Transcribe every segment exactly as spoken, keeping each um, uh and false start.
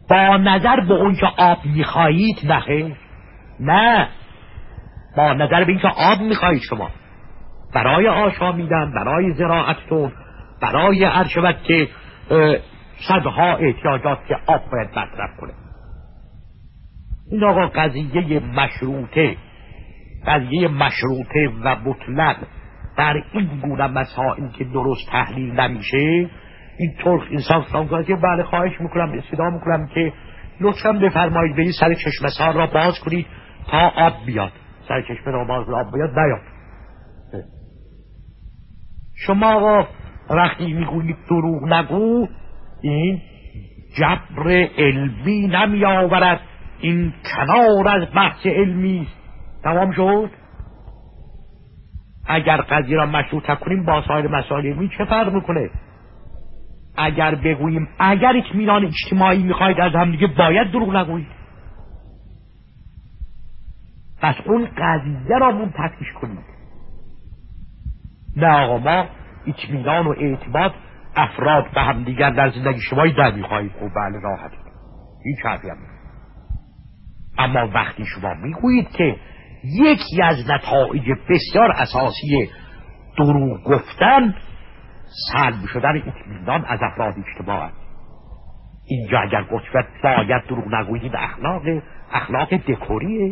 با نظر به اون که آب میخواهید نخیر، نه، با نظر به این که آب میخواهید شما برای آشامیدن، برای زراعتتون، برای هر شود که صدها احتیاجات که آب باید مصرف کنه. این آقا قضیه مشروطه قضیه مشروطه و مطلق در این گونه مسائل که درست تحلیل نمیشه، این طرق انسان سلام کنه که بله خواهش میکنم استدعا میکنم که لطفا بفرمایید به این سر چشمه‌سار را باز کنید تا آب بیاد. سر چشمه را باز آب بیاد نیاد. شما آقا وقتی میگویید دروغ نگو، این جبر علمی نمی آورد، این کنار از بحث علمی. تمام شد. اگر قضیه را مشروطه کنیم با سایر مسائل علمی چه فرق میکنه؟ اگر بگوییم اگر اطمینان اجتماعی میخواید از هم دیگه باید دروغ نگویید، پس اون قضیه را منتفیش کنید. نه آقا ما اطمینان و اعتماد افراد به هم دیگر در زندگی شمایی در میخواهید، خب بله راحت، هیچ حرفی هم. اما وقتی شما میگویید که یکی از نتایج بسیار اساسی دروغ گفتن سلب شدن اطمینان از افراد اجتماع است، اینجا اگر گفت باید دروغ نگویید اخلاق اخلاق دکوریه.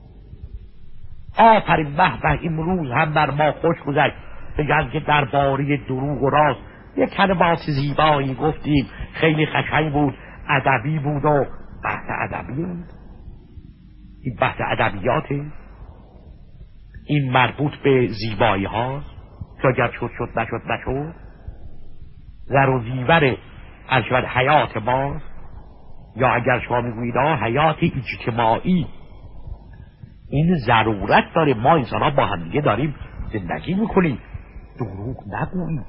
آفرین به به امروز هم بر ما خوش گذشت، بگن که درباره دروغ و راست یک کلمات زیبایی گفتیم، خیلی قشنگ بود، ادبی بود و بحث ادبی بود. این بحث ادبیاته، این مربوط به زیبایی ها که اگر شد شد نشد نشد، زر و زیور از شود حیات ما، یا اگر شما میگویید حیات اجتماعی، این ضرورت داره، ما انسان ها با هم دیگه داریم زندگی میکنیم، دروغ نگویید.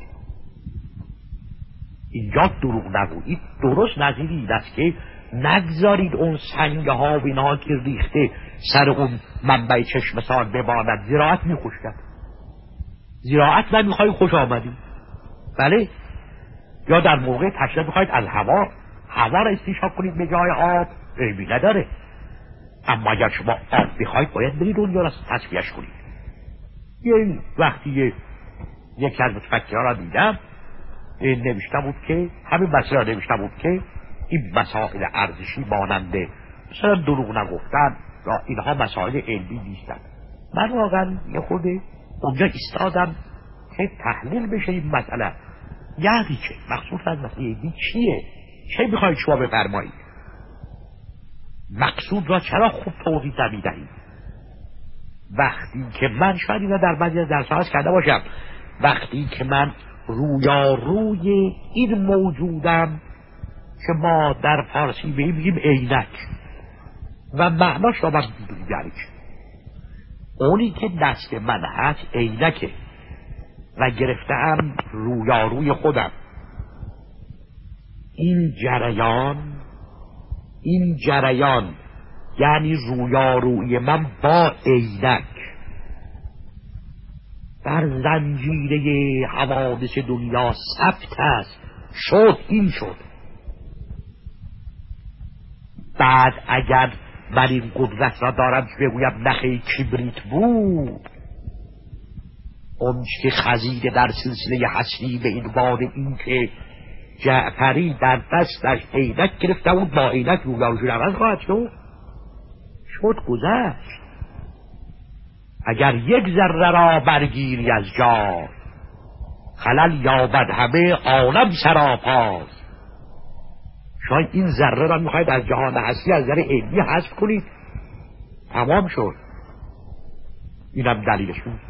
اینجا دروغ نگویید درست نظیر این است که نگذارید اون سنگه ها و اینها که ریخته سر اون منبع چشم سار بماند. زراعت میخوشد، زراعت نمیخواهید خوش آمدید، بله، یا در موقع تشریف میخواهید از هوا هوا را استنشاق کنید به جای آب، عیبی نداره. اما اگر شما آب بخواهید باید برید اونجا را تصفیه‌اش کنید. یه وقتی یکی از متفکرها را دیدم نوشته بود که همین مسئله را نوشته بود که این مسائل ارزشی ماننده مثلا دروغ نگفتن یا اینها مسائل علمی نیستند. من واقعا یه خود اونجا ایستادم که تحلیل بشه این مسئله، یعنی چه مقصود از مسئله علمی چیه، چه میخواید شما بفرمایید، مقصود را چرا خوب توضیح نمیدهید. وقتی که من شاید اینا در بعضی از درس‌ها کرده باشم، وقتی که من رویاروی این موجودم که ما در فارسی به این میگیم عینک و معناش را من میدونیم، اونی که دست من هست عینکه و گرفتم رویاروی خودم. این جریان این جریان یعنی رویاروی من با عینک در زنجیره حوادث دنیا ثبت است، شد این شد. بعد اگر من این قدرت را دارم که بگویم نخی کبریت بود، اون که خزیده در سلسله حسنی به این باد این که جعفری در دستش عینک گرفته بود، با عینک رویاروی عوض خواهد شد، شد گذشت. اگر یک ذره را برگیری از جا، خلل یابد همه عالم سراپاس. شاید این ذره را میخواید از جهان هستی از ذره علمی حذف کنید، تمام شد. اینم دلیلشون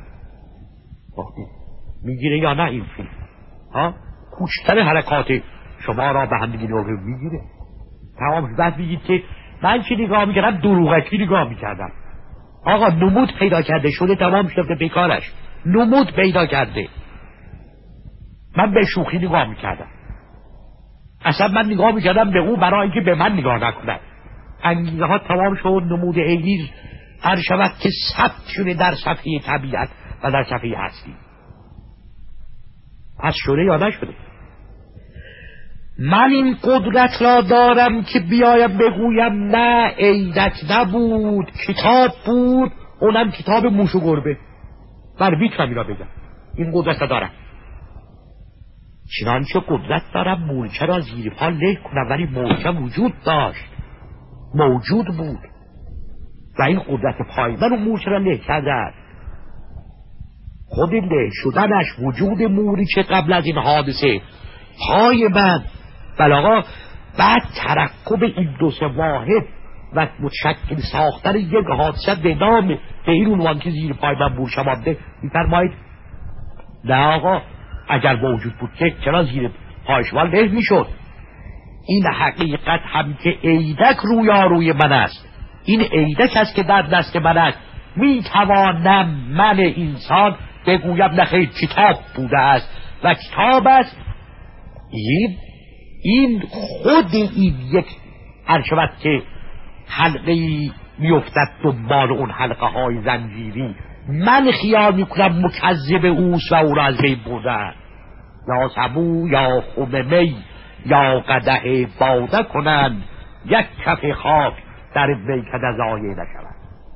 میگیره یا نه این فیلم ها، کوچکتر حرکات شما را به هم دیگه میگیره، تمام شد. بعد میگید که من چی نگاه میکردم، دروغکی نگاه میکردم. آقا نمود پیدا کرده شده، تمام شده بیکارش، نمود پیدا کرده. من به شوخی نگاه میکردم، اصلا من نگاه میکردم به او برای اینکه به من نگاه نکنه. انگیزه ها تمام شد، نمود انگیز هر شود که ثبت شده در صفحه طبیعت و در صفحه هستی. پس شده یا نشده؟ من این قدرت را دارم که بیایم بگویم نه عیدک نبود، کتاب بود، اونم کتاب موش و گربه. بر میتونم این را بگم، این قدرت را دارم. چنانچه قدرت دارم مورچه را زیر پا له کنم، ولی مورچه وجود داشت، موجود بود و این قدرت پای من اون مورچه را له کرده. خود له شدنش، وجود مورچه قبل از این حادثه، پای من. بل آقا بعد ترکب این دو سه واحد و متشکل ساختن یک حادثه به نام به این عنوان که زیر پای من مورچه مانده، میفرمایید نه آقا اگر موجود بود که چرا زیر پایشوال له میشد؟ این حقیقت هم که عیدک رویاروی من است، این عیدک است که در دست من است. میتوانم من انسان بگویم نخیر کتاب بوده است و کتاب است. این این خود این یک هرشود که حلقه میافتد دنبال اون حلقه های زنجیری، من خیال میکنم مکذب اوست و او را از بین بردن. یا سبو یا خممی یا قدح باده کنند، یک کف خاک در میکده ضایع نشود.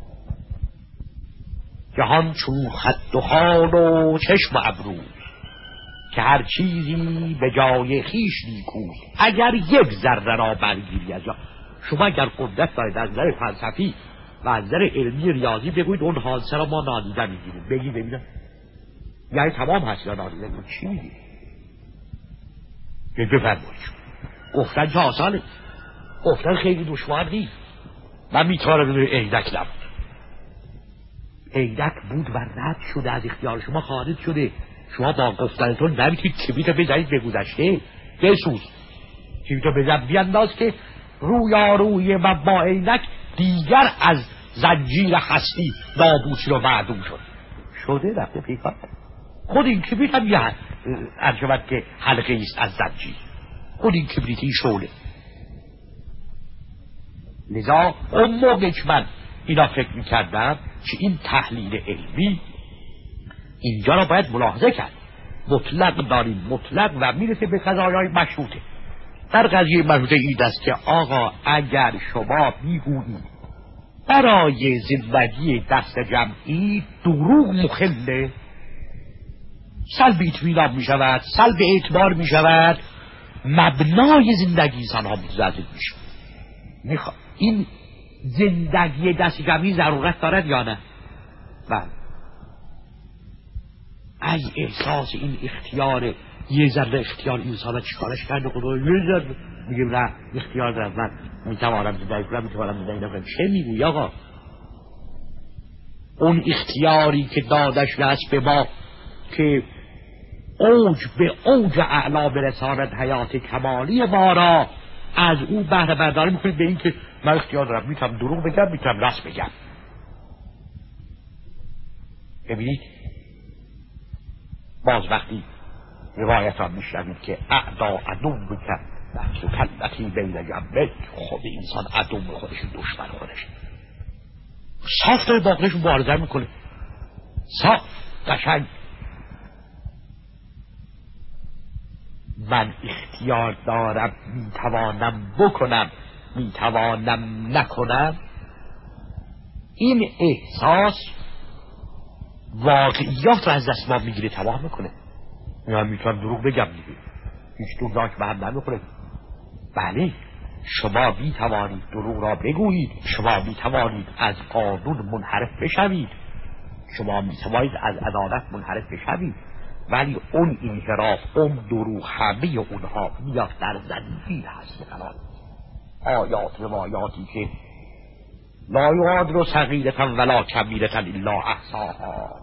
جهان چون خد و خال و چشم و ابرو، که هر چیزی به جای خیش نیکوست. اگر یک ذره را برگیری از جا، شما اگر قدرت دارید از نظر فلسفی و از نظر علمی ریاضی بگویید اون حادثه را ما نادیده میگیریم، بگی ببینم یعنی تمام هستی را نادیده میگیریم، چی میگی؟ بفرمایید. گفتن که آسانه، گفتن خیلی دشوار نیست. من میتوانم بگویم عیدک نبود، عیدک بود و رد شده، از اختیار شما خارج شده. شما با گفتنتون نمیتونید کبریتو بزنید به گذشته، بسوز کبریتو بزن بیانداز که رویاروی من با عیدک دیگر از زنجیر هستی نابودی رو معدوم شد. شده رفته پیکار. خود این کبریت هم یه ارجمت که حلقه ایست از زنجیر، خود این کبریتی شعله. لذا اون موقع که من اینا فکر میکردم که این تحلیل علمی اینجا را باید ملاحظه کرد. مطلق داریم، مطلق و میرسه به قضایای مشروطه. در قضیه مشروطه این است که آقا اگر شما میگویید برای زندگی دست جمعی دروغ مخله، سلب اطمینان می شود، سلب اعتبار می شود، مبنای زندگی انسان ها متزلزل می شود. میخوا... این زندگی دست جمعی ضرورت دارد یا نه؟ بله. ای احساس این اختیار، یه ذره اختیار انسان ها چیکارش کرده خدا، یه ذره میگیم نه اختیار دارد، من میتوانم زندگی کنم، میتوانم زندگی نکنم. چه میگوی آقا؟ اون اختیاری که دادش نست به ما که اوج به اوج اعلا برساند حیات کمالی ما را، از او بهره برداری میکنید به این که من اختیار دارم، میتونم دروغ بگم، میتونم راست بگم. ببینید باز وقتی روایت ها میشنوید که اعدا عدو بکن نفس کلتی بین جنبه، خود انسان عدو خودش، دشمن خودش، صاف داره باقیش مبارزه میکنه، صاف قشنگ. من اختیار دارم، میتوانم بکنم، میتوانم نکنم. این احساس واقعیات رو از دست ما میگیره، تمام میکنه. من میتونم دروغ بگم دیگه، هیچ دروغ به هم نمیخوره. بله شما میتوانید دروغ را بگویید، شما میتوانید از قانون منحرف بشوید، شما میتوانید از عدالت منحرف بشوید، ولی اون انحراف، اون دروغ، همه اونها میاد در زنجیر هست. قرار آیات روایاتی که لا یغادر صغیرة ولا کبیرة الا احصاها،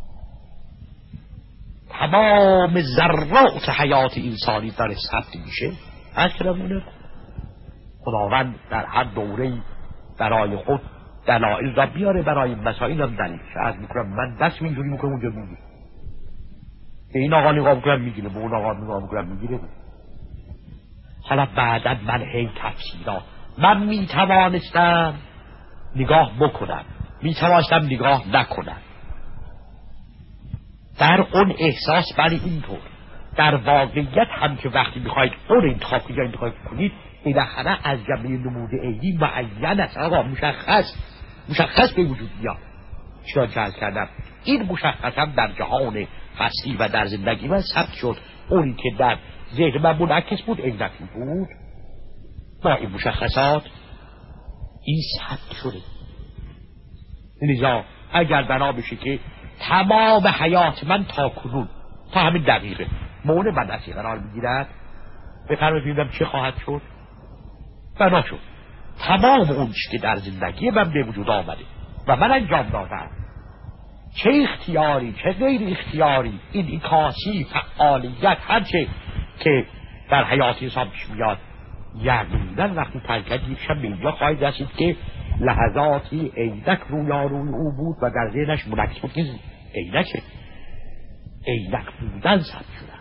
تمام ذرات حیات انسانی داره ثبت میشه. اکرمونه خداوند در هر دوره‌ای برای خود دلایل را بیاره، برای مسائل هم دلیل شاید میکنم. من دست اینجوری میکنم اونجا میگیره، به این آقا نگاه میکنم میگیره، به اون آقا نگاه میکنم میگیره. حالا بعدا من هی تفسیرات، من میتوانستم نگاه بکنم، میتوانستم نگاه نکنم. در اون احساس برای اینطور در واقعیت هم که وقتی میخواید اون انتخاب کنید یا انتخاب کنید بالاخره از جمله نمود عینی معین است، آقا مشخص مشخص به وجود میاد. چرا جلب کردم این مشخص هم در جهان هستی و در زندگی من ثبت شد. اونی که در ذهن من منعکس بود عینکی بود با این مشخصات این ثبت شده. لذا اگر بنا بشه که تمام حیات من تا کنون تا همین دقیقه مورد بررسی قرار میگیرد، بفرمایید چه خواهد شد؟ بنا شد تمام اون چیزی که در زندگی من به وجود آمده و من انجام دادم، چه اختیاری چه غیر اختیاری، این ایکاسی فعالیت هر چه که در حیات انسان پیش میاد، یقینا وقتی ترکت یکشم به اینجا خواهید رسید که لحظاتی عینک رویاروی او بود و در ذهنش منعکس بود که عینکه عینک بودن ثبت شده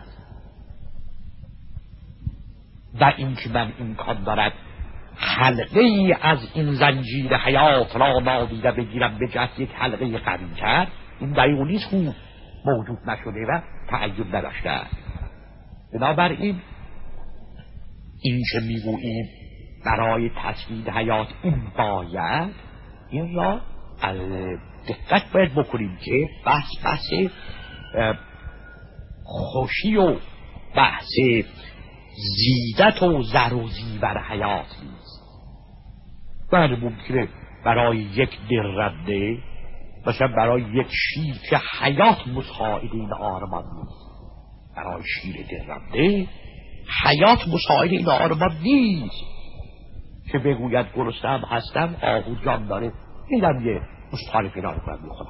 و این که من امکان دارد حلقه ای از این زنجیر حیات را نادیده بگیرم به جهت یک حلقه قوی کرد، این دلیل نیست که موجود نشده و تعین نداشته. بنابراین این که میگوییم برای تصویر حیات این باید، این را از دقت باید بکنیم که بحث بحث خوشی و بحث زیدت و زر و زیور حیات نیست. بله ممکنه برای یک درنده مثلا برای یک شیر که حیات مساعد این آرمان نیست، برای شیر درنده حیات مساعد این آرمان نیست که بگوید گرسنه‌ام هستم آهو جان داره میدم یه مستحال کنار کنم میخورم.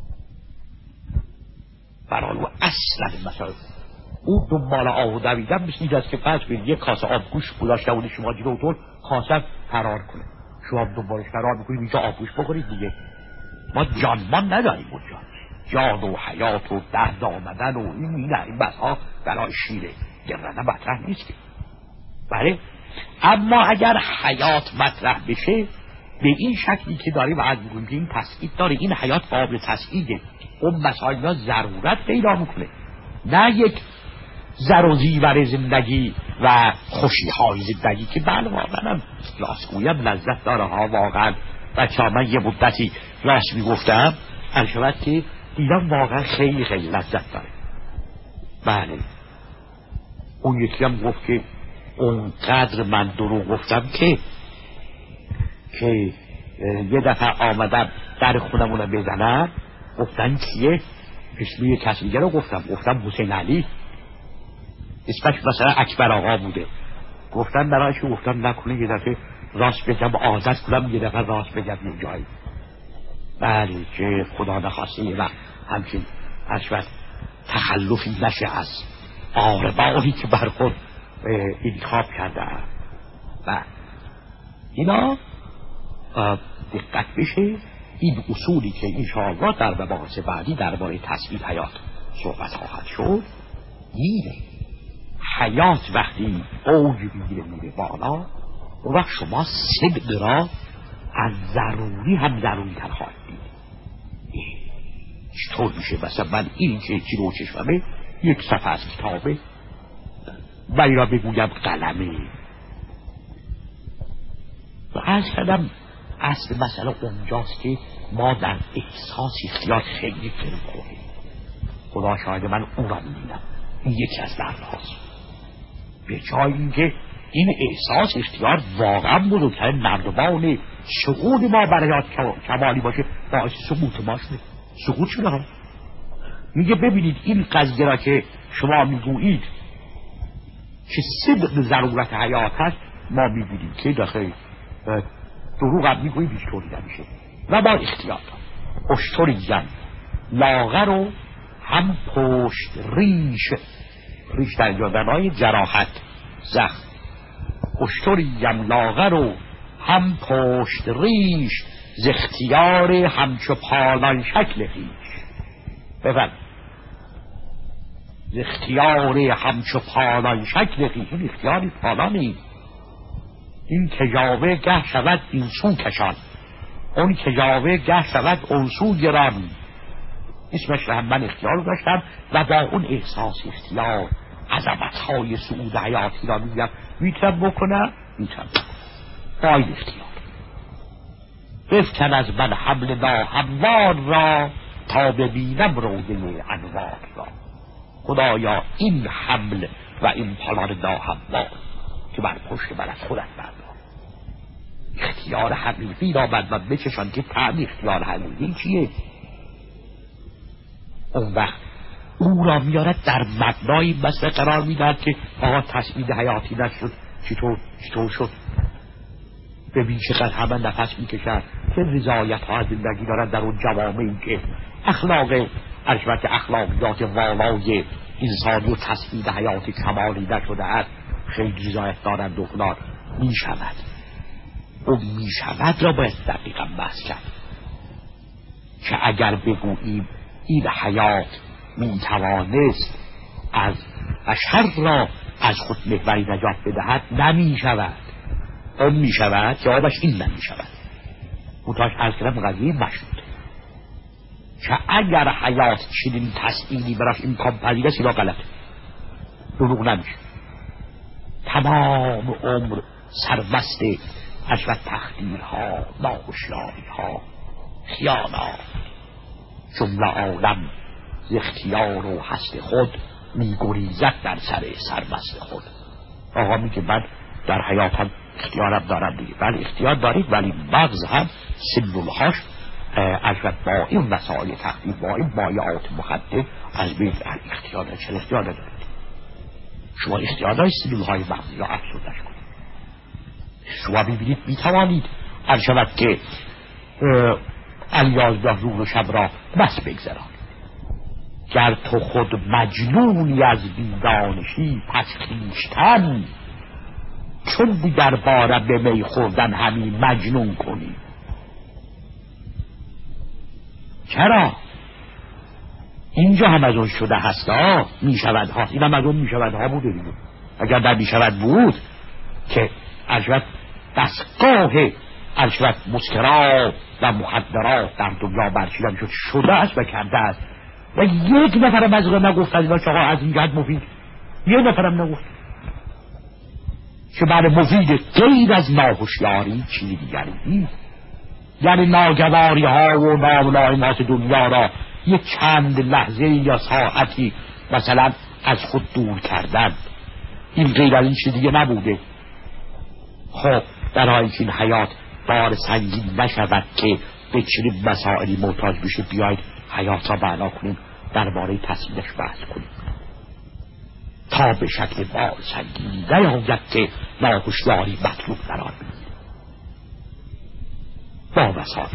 برای او اصلا مثلا او دنبال آهو دویدن مثل این است که فرض کنید یک کاسه آب گوشت گذاشته و شما جلوتون کاسه فرار کنه، شما دنبالش فرار میکنید اینجا آب گوشت بخورید دیگه. ما جانمان نداریم اونجا، جان و حیات و درد آمدن و این نه این بس ها برای شیره گرنه مطرح نیست که. بله اما اگر حیات مطرح بشه به این شکلی که داریم از میگویم که این تسعید داره، این حیات قابل تسعیده، اون مسائل ها ضرورت پیدا میکنه، نه یک زر و زیور زندگی و خوشی های زندگی که بله واقعا هم راستگویم لذت داره ها. واقعا بچه ها من یه مدتی راست میگفتم الشود که دیدم واقعا خیلی خیلی لذت داره. بله اون یکی هم گفت که اونقدر من دروغ گفتم که که یه دفعه آمدم در خونمونه بزنم گفتن کیه؟ اسمی کسی دیگه رو گفتم گفتم حسین علی، اسمش مثلا اکبر آقا بوده. گفتن برایش گفتم نکنه یه دفعه راست بگم عادت کنم یه دفعه راست بگم یه جایی. بله که خدا نخواسته یه وقت همچین اشوت تخلفی نشه از آرمانی که بر خود انتخاب کرده. و اینا دقت بشه این اصولی که انشاءالله در مباحث بعدی درباره تصویر حیات صحبت خواهد شد. میره حیات وقتی اوج میگیره میره بالا، اون وقت شما صدق را از ضروری هم ضروری تر خواهد دید. چطور میشه؟ مثلا من این که جلو چشممه یک صفحه از کتابه و این را بگویم قلمه و از کردم اصل مسئله اونجاست که ما در احساس اختیار خیلی فرم کنیم. خدا شاید من اون را میدینم، این یکی از دردهاست. به جای اینکه این احساس اختیار واقعا بزرگترین مردمان سقوط ما برای کمالی باشه، باعث سقوط ما شده. سقوط شده ها میگه ببینید این قضیه را که شما میگویید که صدق ضرورت حیات هست، ما میبینیم که داخل دروغ هم میگوییم هیچ طوری نمیشه و با اختیار اشتریم لاغر و هم پشت ریش ریش در جادنهای جراحت زخم، اشتریم لاغر و هم پشت ریش ز اختیار همچو پالان شکل ریش. بفرد ز اختیار همچو پالان شکل ریش، این اختیاری پالانی، این کجاوه گه شود این سو کشان، اون کجاوه گه شود اون سو گران. اسمش رو هم من اختیار داشتم و با اون احساس اختیار عظمت‌های صعود حیاتی را میگم میتونم بکنم میتونم با این اختیار بفکن از من حمل ناهموار را تا ببینم روضه انوار را. خدایا این حمل و این پالان ناهموار که بر پشت من از خودت بردار، اختیار حقیقی را بر من بچشان که طعم اختیار حقیقی چیه. اون وقت او را میارد در مبنای مسئله قرار میدهد که آقا تصمیم حیاتی نشد چطور چطور شد. ببین چقدر همه نفس میکشن، چه رضایت ها زندگی دارن در اون جوامعی که اخلاق البته اخلاقیات والای انسانی و تصمیم حیاتی کمالی نشده است، خیلی رضایت دارند و فلان. میشود اون میشود را باید دقیقا بحث کرد که اگر بگوییم این حیات میتوانست از بشر را از خود محوری نجات بدهد، نمیشود. اون میشود، جوابش این نمیشود. متاش از کلم قضیه مشروطه که اگر حیات چنین تصمیمی براش امکان پذیر است، اینا غلطه، دروغ نمیشه. تمام عمر سرمست عجبت تخدیرها، ناهوشیاریها، خیانات، جمله عالم ز اختیار و هست خود میگریزد در سر سرمست خود. آقا میگه من در حیاتم اختیارم دارم دیگه. ولی اختیار دارید، ولی مغز هم سلولهاش عجبت با این مسائل تخدیر، با این مایعات مخدر از بین اختیار دارید. چه اختیار دارید؟ شما اختیار دارید سلولهای مغزی را افسردش کنید. شما ببینید میتوانید هر شود که الیازده روز و شب را بس بگذرانید. گر تو خود مجنونی از بیدانشی، پس خویشتن چون دیگر باره به می خوردن همی مجنون کنی. چرا؟ اینجا هم از اون شده هست ها، میشود ها، این هم از اون میشود ها بوده دیگه. اگر در میشود بود که عجبت دستگاه عجبت مسکرات و مخدرات در دنیا برچیدن شد، شده است و کرده است و یک نفرم از اون نگفت از اینا چقا از این جهت مفید، یک نفرم نگفت که برای مفید غیر از ناهوشیاری چیزی دیگری نیست. یعنی ناگواری ها و ناملایمات دنیا را یک چند لحظه یا ساعتی مثلا از خود دور کردن، این غیر از این چیز دیگه نبوده. خب در حالی که این حیات بار سنگین نشود که به چنین مسائلی محتاج بشه بیاید حیات را معنا کنیم، درباره تصمیمش بحث کنیم تا به شکل بار سنگینی نیاید که ناهوشیاری مطلوب قرار بگیرد. با مسائل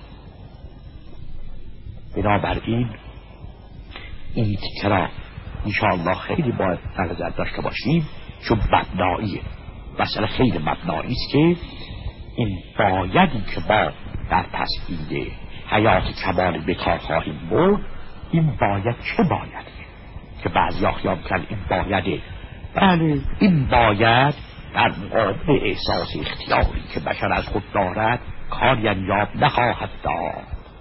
بنابراین این تیکه را انشاءالله خیلی باید در نظر داشته باشیم، چون مبناییه، مثلا خیلی مبنایی است که این بایدی که با در تصمیم حیات کمال به کار خواهیم برد، این باید چه بایدی که بعضی ها خیال کرد این بایده. بله این باید در مقابل احساس اختیاری که بشر از خود دارد کاری انجام نخواهد داد.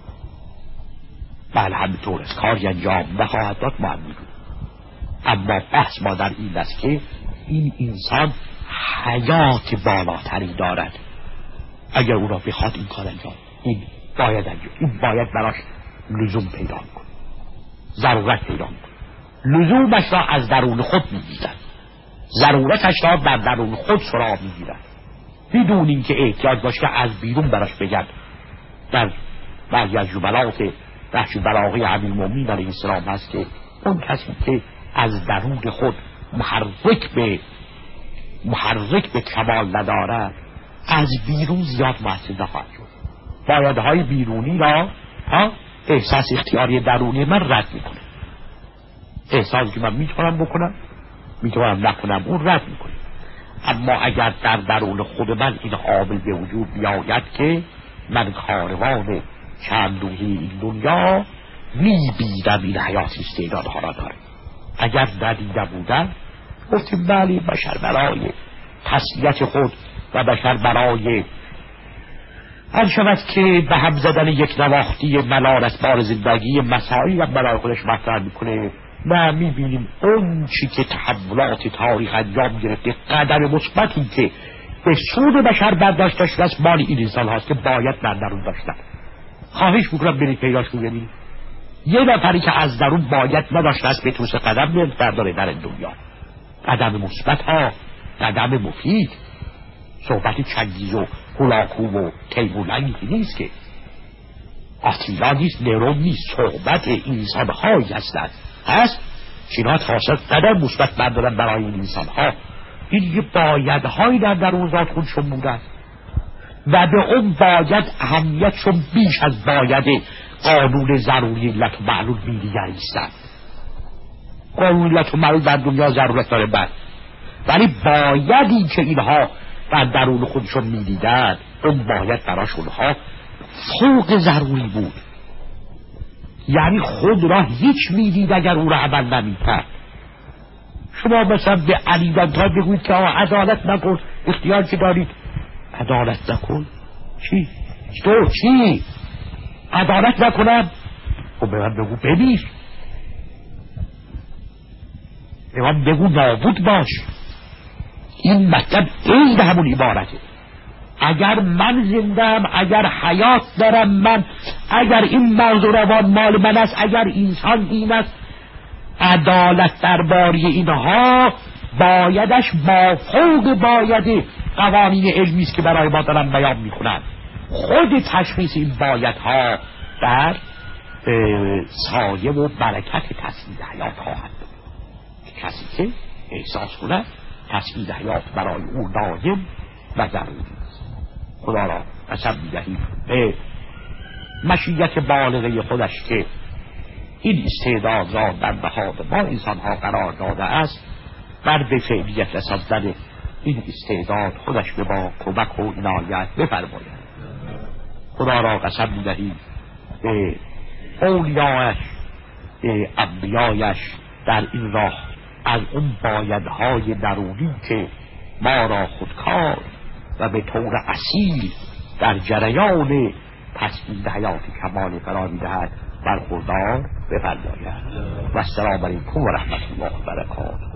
بله همینطور است، کاری انجام نخواهد داد ما هم میدونیم. اما بحث ما در این است که این انسان حیات بالاتری دارد، اگر او را بخواد این کار انجام، این باید انجام، این باید براش لزوم پیدا کنه، ضرورت پیدا کنه. لزومش را از درون خود میگیرد، ضرورتش را در درون خود سراغ میگیرد، بدون اینکه احتیاج باشه که از بیرون براش بگن. در بعضی از جملات نهج البلاغه امیرالمومنین علیه السلام هست که اون کسی که از درون خود محرک به محرک به کمال ندارد، از بیرون زیاد مؤثر نخواهد شد. بایدهای بیرونی را ها احساس اختیاری درونی من رد میکنه. احساسی که من میتونم بکنم میتونم نکنم اون رد میکنه. اما اگر در درون خود من این قابل به وجود بیاید که من کاروان چند روزی این دنیا میبینم این حیات استعدادها را داره، اگر ندیده بودن گفتیم بله بشر برای تسلیت خود و بشر برای هر شود که به هم زدن یک نواختی ملال از بار زندگی مسائلی هم برای خودش مطرح میکنه. نه میبینیم اون چی که تحولات تاریخ انجام گرفته، قدر مثبتی که به سود بشر برداشته شده است، مال این انسان هاست که باید در درون داشتن. خواهش میکنم برید پیداش رو ببینید. یه نفری که از درون باید نداشته است بتونه قدم برداره در این دنیا. قدم مثبت ها، قدم مفید. صحبت چنگیز و هولاکو و تیمولنگی نیست که، آتیلا نیست، نرون نیست، صحبت انسان هایی هستند. هست چینا تاسق قدم مثبت بردارن برای این انسان ها. این یه بایدهایی در درون ذات خودشون بودن و به اون باید اهمیتشون بیش از باید قانون ضروری علت و معلول می‌نگریستند. قانون علت و معلول در دنیا ضرورت داره بر، ولی بایدی که اینها در درون خودشون می‌دیدند اون باید براشون ها فوق ضروری بود. یعنی خود را هیچ میدید اگر او را عمل نمی‌کرد. شما مثلا به علی دانتان بگوید که آقا عدالت نکن، اختیار که دارید عدالت نکن. چی؟ تو چی؟ عدالت نکنم؟ خب به من بگو بمیر، به من بگو نابود باش. این مطلب این به همون عبارته. اگر من زندم، اگر حیات دارم من، اگر این مرز و روان مال من است، اگر انسان این است، عدالت درباره اینها بایدش با فوق باید قوانین علمی است که برای ما دارن بیان میکنن. خود تشخیص این بایدها در سایه و برکت تصمیم حیات خواهد بود. کسی که احساس کنه تصمیم حیات برای او دائم و ضروری است. خدا را قسم می‌دهیم به مشیت بالغه خودش که این استعداد را در نهاد ما انسان ها قرار داده است، بر به فعلیت رساندن این استعداد خودش به ما کمک و عنایت بفرماید. خدا را قسم می‌دهیم به اولیاءش، به انبیایش در این راه از اون بایدهای درونی که ما را خودکار و به طور اصیل در جریان تصمیم حیات کمال قرار می‌دهد برخوردار بفرماید. و السلام علیکم و رحمت الله و برکاته.